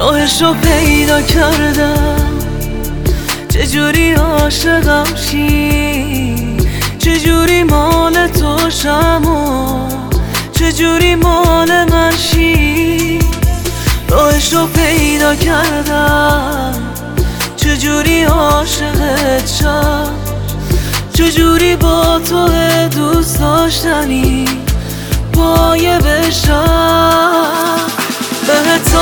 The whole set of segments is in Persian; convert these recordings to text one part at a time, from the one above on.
راهشو پیدا کردم، چجوری عاشقم شی، چجوری مال تو شم و چجوری مال من شی. راهشو پیدا کردم، چجوری عاشقت شم، چجوری با تو دوست داشتنی پایه بشم. بهت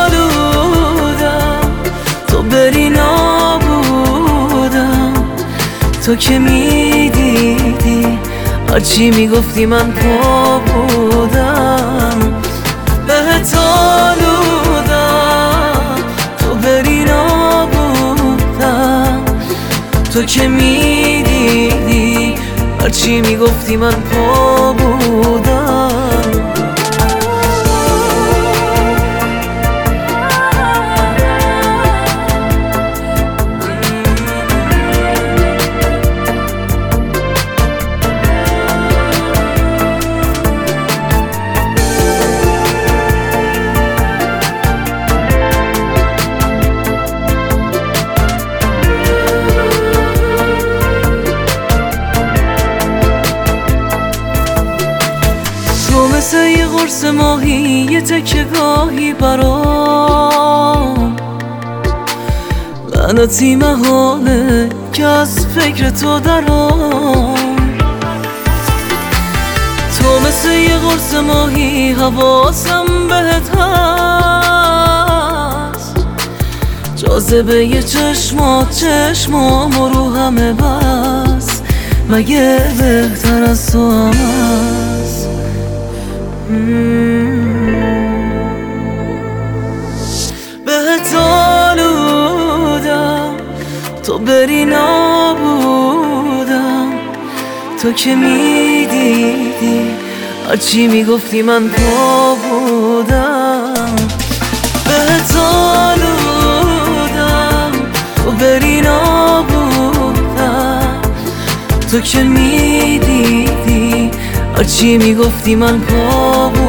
آلودم تو بری نابودم، تو که میدیدی هرچی میگفتی من پا بودم. بهت آلودم تو بری نابودم، تو که میدیدی هرچی میگفتی من پا بودم. مثل یه قرص ماهی، یه تکه گاهی برام لعنتی محاله که از فکر تو درام. تو مثل یه قرص ماهی، حواسم بهت هست، جاذبه یه چشمام رو همه بس، مگه بهتر از تو هم هست؟ بهت آلودم تو بری نابودم، تو که میدیدی هرچی میگفتی من پا بودم. بهت آلودم تو بری نابودم، تو که میدیدی هرچی میگفتی من پا بودم.